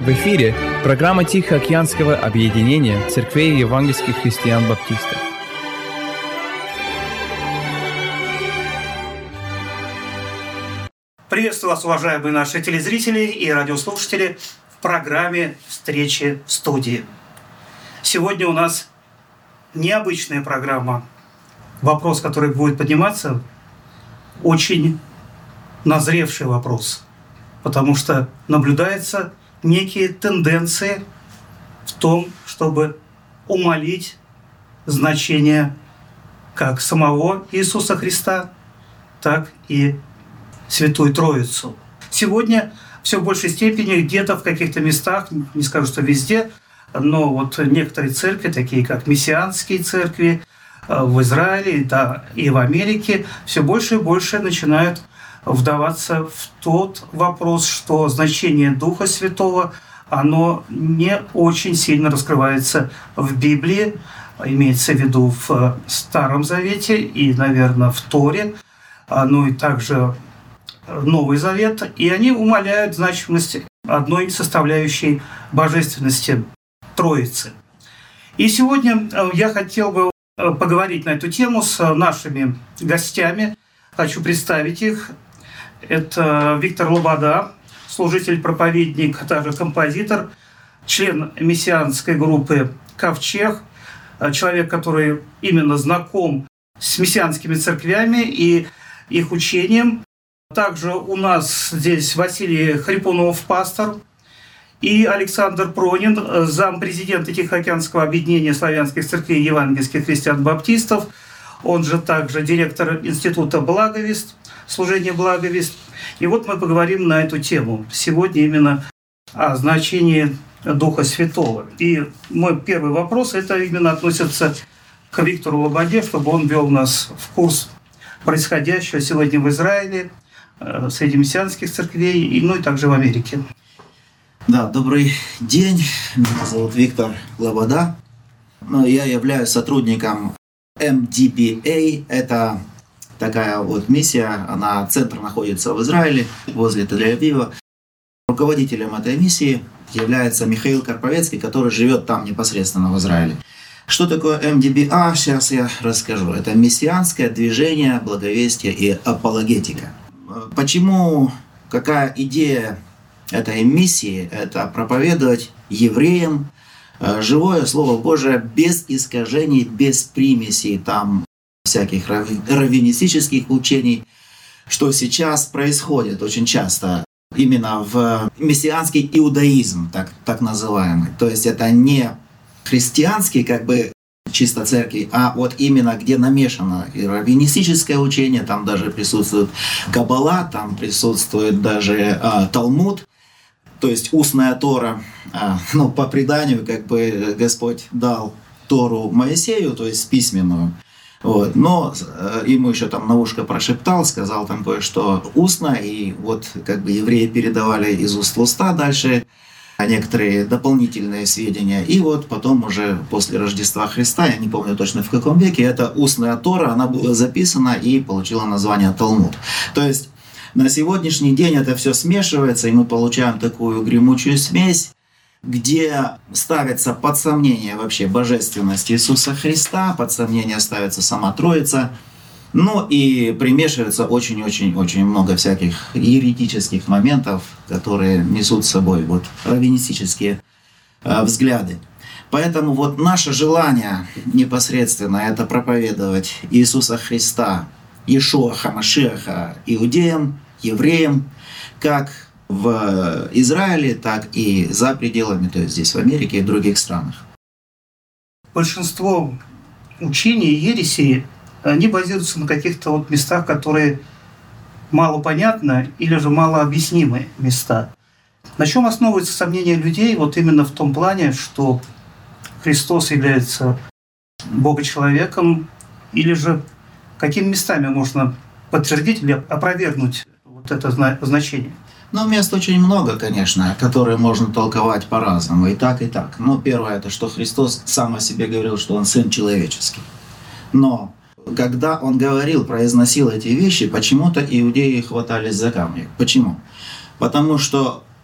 В эфире программа Тихоокеанского объединения церквей евангельских христиан-баптистов. Приветствую вас, уважаемые наши телезрители и радиослушатели, в программе «Встречи в студии». Сегодня у нас необычная программа. Вопрос, который будет подниматься, очень назревший вопрос, потому что наблюдаются некие тенденции в том, чтобы умалить значение как самого Иисуса Христа, так и Святую Троицу. Сегодня все в большей степени где-то в каких-то местах, не скажу, что везде, но вот некоторые церкви, такие как мессианские церкви в Израиле, да, и в Америке, все больше и больше начинают вдаваться в тот вопрос, что значение Духа Святого, оно не очень сильно раскрывается в Библии, имеется в виду в Старом Завете и, наверное, в Торе, ну и также Новый Завет, и они умаляют значимость одной составляющей божественности Троицы. И сегодня я хотел бы поговорить на эту тему с нашими гостями. Хочу представить их. Это Виктор Лобода, служитель-проповедник, а также композитор, член мессианской группы «Ковчег», человек, который именно знаком с мессианскими церквями и их учением. Также у нас здесь Василий Харипонов, пастор, и Александр Пронин, зампрезидента Тихоокеанского объединения славянских церквей евангельских христиан-баптистов, он же также директор института «Благовест», служение «Благовест». И вот мы поговорим на эту тему. Сегодня именно о значении Духа Святого. И мой первый вопрос, это именно относится к Виктору Лободе, чтобы он ввел нас в курс происходящего сегодня в Израиле, среди мессианских церквей, ну и также в Америке. Да, добрый день. Меня зовут Виктор Лобода. Я являюсь сотрудником MDBA. Это такая вот миссия. Центр находится в Израиле, возле Тель-Авива. Руководителем этой миссии является Михаил Карповецкий, который живет там непосредственно в Израиле. Что такое MDBA? Сейчас я расскажу. Это мессианское движение, благовестие и апологетика. Почему, какая идея этой миссии? Это проповедовать евреям живое Слово Божие без искажений, без примесей там всяких раввинистических учений, что сейчас происходит очень часто именно в мессианский иудаизм, так называемый. То есть это не христианский чисто церкви, а вот именно где намешано и раввинистическое учение, там даже присутствует Каббала, там присутствует даже Талмуд, то есть устная Тора. По преданию Господь дал Тору Моисею, то есть письменную. Вот. Но ему еще там на ушко прошептал, сказал там кое-что устно, и вот евреи передавали из уст в уста дальше некоторые дополнительные сведения. И вот потом уже после Рождества Христа, я не помню точно в каком веке, эта устная Тора, она была записана и получила название Талмуд. То есть на сегодняшний день это все смешивается, и мы получаем такую гремучую смесь, где ставится под сомнение вообще божественность Иисуса Христа, под сомнение ставится сама Троица, и примешивается очень-очень-очень много всяких еретических моментов, которые несут с собой раввинистические взгляды. Поэтому наше желание непосредственно это проповедовать Иисуса Христа, Иешуа Хамашиаха иудеям, евреям, как в Израиле, так и за пределами, то есть здесь в Америке и в других странах. Большинство учений и ересей, они базируются на каких-то местах, которые малопонятны или же малообъяснимые места. На чем основывается сомнение людей именно в том плане, что Христос является Бога-человеком, или же какими местами можно подтвердить или опровергнуть это значение? Мест очень много, конечно, которые можно толковать по-разному, и так, и так. Первое, это что Христос сам о себе говорил, что Он Сын человеческий. Но когда Он произносил эти вещи, почему-то иудеи хватались за камни. Почему? Потому что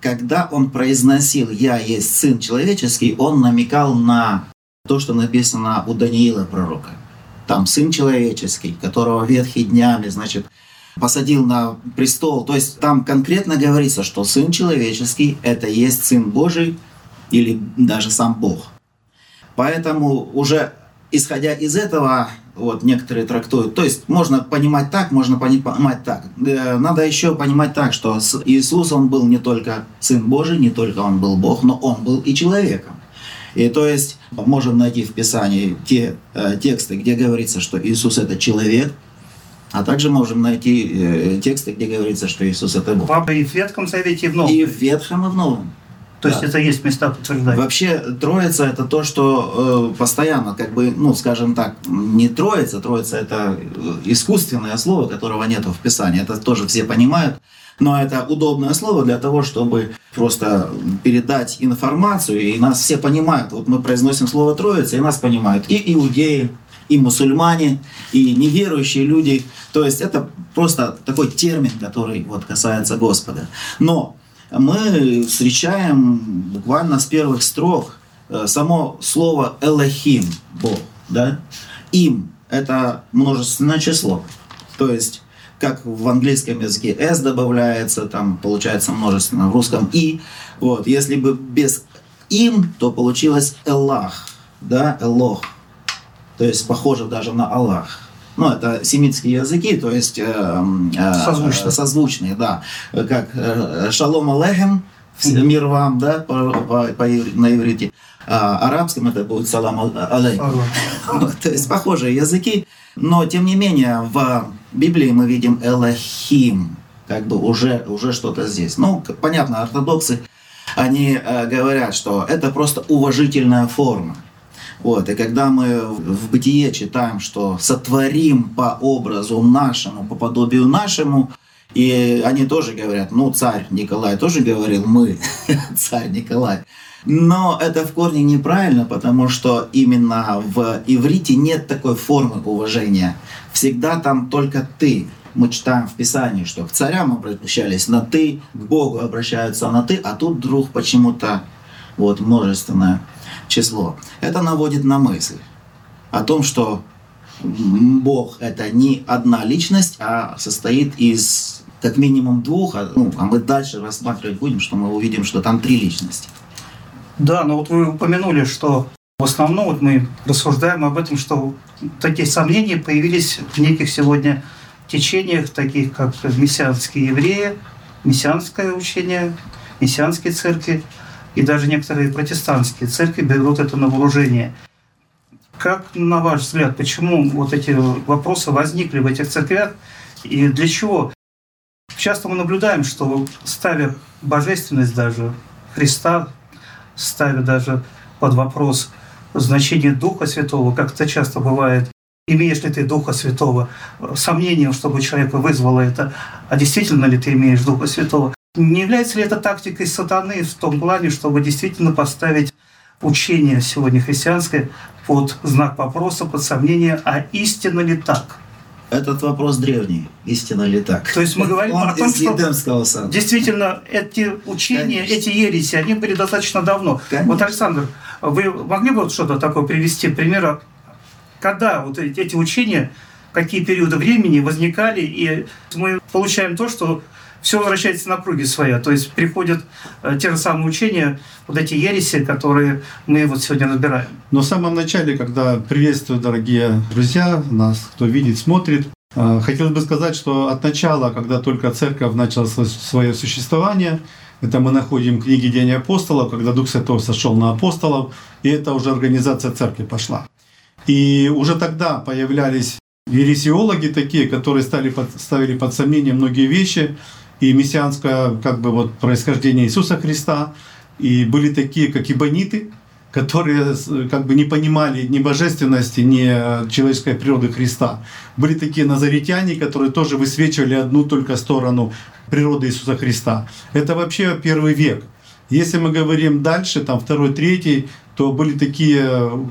когда он произносил «Я есть Сын Человеческий», он намекал на то, что написано у Даниила пророка. Там Сын Человеческий, которого ветхий днями, значит, посадил на престол. То есть там конкретно говорится, что Сын Человеческий — это есть Сын Божий или даже сам Бог. Поэтому уже исходя из этого, вот некоторые трактуют, то есть можно понимать так, можно понимать так. Надо еще понимать так, что Иисус, Он был не только Сын Божий, не только Он был Бог, но Он был и человеком. И то есть можем найти в Писании те тексты, где говорится, что Иисус — это человек, а также можем найти тексты, где говорится, что Иисус — это Бог. И в Ветхом Завете, и в Новом. И в Ветхом, и в Новом. То есть это есть места подтверждения. Вообще Троица — это то, что постоянно, как бы, ну, скажем так, не Троица. Троица — это искусственное слово, которого нет в Писании. Это тоже все понимают. Но это удобное слово для того, чтобы просто передать информацию, и нас все понимают. Вот мы произносим слово «Троица», и нас понимают и иудеи, и мусульмане, и неверующие люди. То есть это просто такой термин, который вот касается Господа. Но мы встречаем буквально с первых строк само слово «Элохим» — Бог. Да? «Им» — это множественное число. То есть как в английском языке «s» добавляется, там получается множественно, в русском «и». Вот. Если бы без «им», то получилось «элах», да? «элох». То есть похоже даже на «Аллах». Ну, это семитские языки, то есть созвучные, да. Как «шалом алейхим», «мир вам», да, на иврите. А арабском это будет «салам алейкум». То есть похожие языки. Но, тем не менее, в Библии мы видим «элохим», как бы уже что-то здесь. Ну, понятно, ортодоксы, они говорят, что это просто уважительная форма. Вот, и когда мы в Бытие читаем, что «сотворим по образу нашему, по подобию нашему», и они тоже говорят, ну, царь Николай тоже говорил «мы», царь Николай. Но это в корне неправильно, потому что именно в иврите нет такой формы уважения. Всегда там только «ты». Мы читаем в Писании, что к царям обращались на «ты», к Богу обращаются на «ты», а тут вдруг почему-то вот множественное число. Это наводит на мысль о том, что Бог — это не одна личность, а состоит из как минимум двух, а мы дальше рассматривать будем, что мы увидим, что там три личности. Да, но вот вы упомянули, что в основном вот мы рассуждаем об этом, что такие сомнения появились в неких сегодня течениях, таких как мессианские евреи, мессианское учение, мессианские церкви, и даже некоторые протестантские церкви берут это на вооружение. Как, на ваш взгляд, почему вот эти вопросы возникли в этих церквях и для чего? Часто мы наблюдаем, что ставя божественность даже Христа, ставя даже под вопрос значение Духа Святого, как это часто бывает, имеешь ли ты Духа Святого, сомнением, чтобы человека вызвало это, а действительно ли ты имеешь Духа Святого. Не является ли это тактикой сатаны в том плане, чтобы действительно поставить учение сегодня христианское под знак вопроса, под сомнение, а истинно ли так? Этот вопрос древний, истинно ли так? То есть мы говорим о том, что Эдемского действительно эти учения, конечно, эти ереси, они были достаточно давно. Конечно. Вот, Александр, вы могли бы вот что-то такое привести, пример, когда вот эти учения, какие периоды времени возникали, и мы получаем то, что все возвращается на круги своя. То есть приходят те же самые учения, вот эти ереси, которые мы вот сегодня разбираем. Но в самом начале, когда приветствую, дорогие друзья, нас, кто видит, смотрит, хотелось бы сказать, что от начала, когда только церковь начала свое существование, это мы находим в книге «Деяния апостолов», когда Дух Святой сошел на апостолов, и это уже организация церкви пошла. И уже тогда появлялись ересиологи такие, которые ставили под сомнение многие вещи, и мессианское как бы вот происхождение Иисуса Христа, и были такие, как ибониты, которые как бы не понимали ни божественности, ни человеческой природы Христа. Были такие назаретяне, которые тоже высвечивали одну только сторону природы Иисуса Христа. Это вообще первый век. Если мы говорим дальше, там второй, третий, то были такие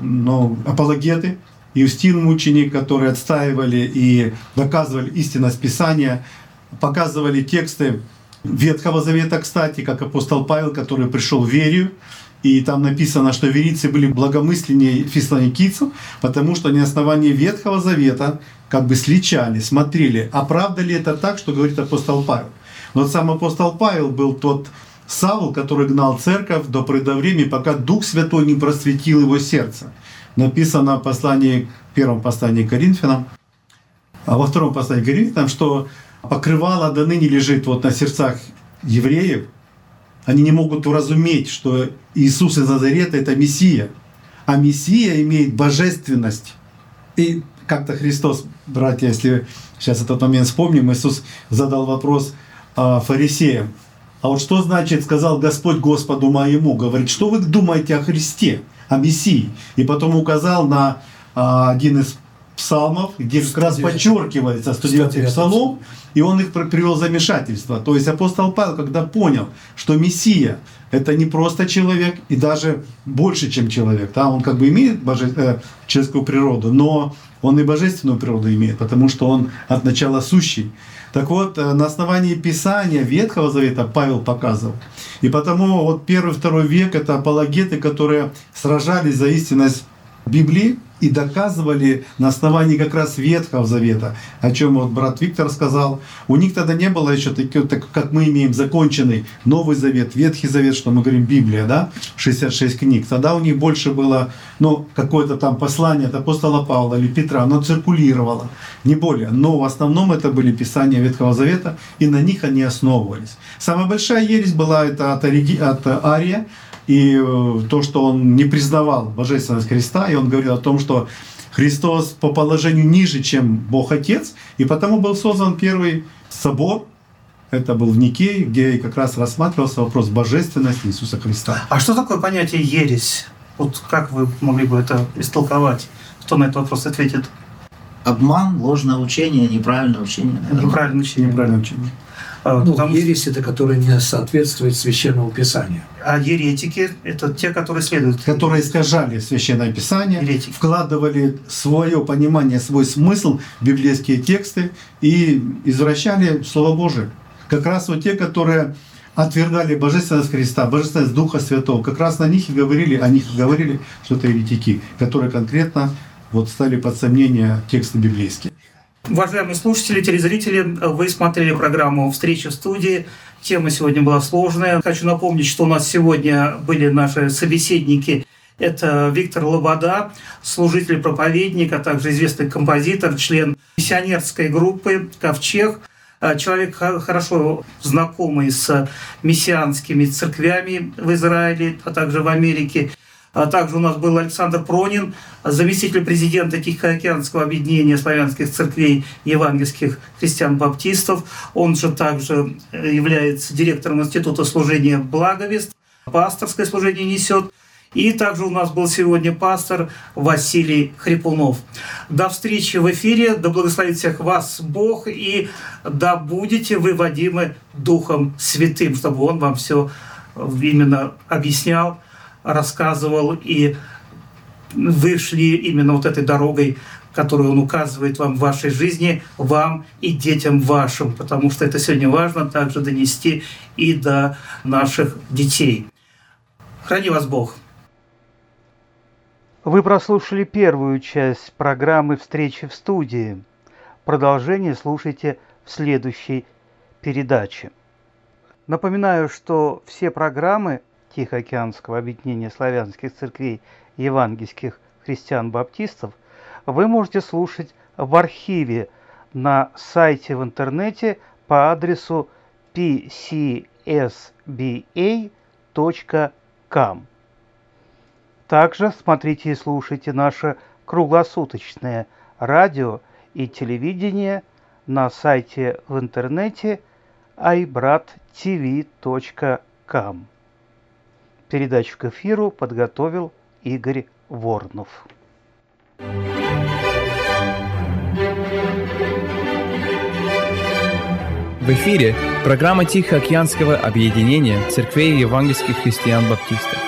апологеты, Иустин мученик, которые отстаивали и доказывали истинность Писания, показывали тексты Ветхого Завета, кстати, как апостол Павел, который пришел в Верию, и там написано, что верийцы были благомысленнее фессалоникийцев, потому что они на основании Ветхого Завета как бы сличали, смотрели, а правда ли это так, что говорит апостол Павел. Но сам апостол Павел был тот Савл, который гнал церковь до поры времени, пока Дух Святой не просветил его сердце. Написано в первом послании к Коринфянам, а во втором послании к Коринфянам, что покрывало до ныне лежит вот на сердцах евреев. Они не могут уразуметь, что Иисус из Назарета — это Мессия. А Мессия имеет божественность. И как-то Христос, братья, если сейчас этот момент вспомним, Иисус задал вопрос фарисеям. А вот что значит, сказал Господь Господу моему? Говорит, что вы думаете о Христе, о Мессии? И потом указал на один из псалмов, где как раз подчеркивается 109-й псалом, и он их привел в замешательство. То есть апостол Павел, когда понял, что Мессия — это не просто человек, и даже больше, чем человек, да? Он как бы имеет человеческую природу, но он и божественную природу имеет, потому что он от начала сущий. Так вот, на основании Писания Ветхого Завета Павел показывал. И потому вот 1-2 век — это апологеты, которые сражались за истинность Библии и доказывали на основании как раз Ветхого Завета, о чем вот брат Виктор сказал. У них тогда не было еще таких, как мы имеем законченный Новый Завет, Ветхий Завет, что мы говорим Библия, да, 66 книг. Тогда у них больше было, какое-то там послание от апостола Павла или Петра, оно циркулировало, не более. Но в основном это были Писания Ветхого Завета, и на них они основывались. Самая большая ересь была это от Ария, и то, что он не признавал божественность Христа, и он говорил о том, что Христос по положению ниже, чем Бог Отец, и потому был создан первый собор, это был в Никее, где как раз рассматривался вопрос божественности Иисуса Христа. А что такое понятие ересь? Вот как вы могли бы это истолковать? Кто на этот вопрос ответит? Обман, ложное учение, неправильное учение. Неправильное учение. Неправильное учение. Ересь — это которая не соответствует Священному Писанию. А еретики — это те, которые следуют. Которые искажали Священное Писание, Еретики. вкладывали свое понимание, свой смысл в библейские тексты и извращали Слово Божие. Как раз вот те, которые отвергали божественность Христа, божественность Духа Святого, как раз о них и говорили, что это еретики, которые конкретно ставили под сомнение тексты библейские. Уважаемые слушатели, телезрители, вы смотрели программу «Встреча в студии». Тема сегодня была сложная. Хочу напомнить, что у нас сегодня были наши собеседники. Это Виктор Лобода, служитель, проповедник, а также известный композитор, член миссионерской группы «Ковчег», человек, хорошо знакомый с мессианскими церквями в Израиле, а также в Америке. А также у нас был Александр Пронин, заместитель президента Тихоокеанского объединения славянских церквей евангельских христиан-баптистов. Он же также является директором Института служения «Благовест», пасторское служение несет. И также у нас был сегодня пастор Василий Хрипунов. До встречи в эфире, да благословит всех вас Бог, и да будете вы водимы Духом Святым, чтобы Он вам все именно объяснял, рассказывал, и вы шли именно вот этой дорогой, которую Он указывает вам в вашей жизни, вам и детям вашим, потому что это сегодня важно также донести и до наших детей. Храни вас Бог! Вы прослушали первую часть программы «Встречи в студии». Продолжение слушайте в следующей передаче. Напоминаю, что все программы Тихоокеанского объединения славянских церквей евангельских христиан-баптистов вы можете слушать в архиве на сайте в интернете по адресу pcsba.com. Также смотрите и слушайте наше круглосуточное радио и телевидение на сайте в интернете ibrat.tv.com. Передачу к эфиру подготовил Игорь Воронов. В эфире программа Тихоокеанского объединения церквей евангельских христиан-баптистов.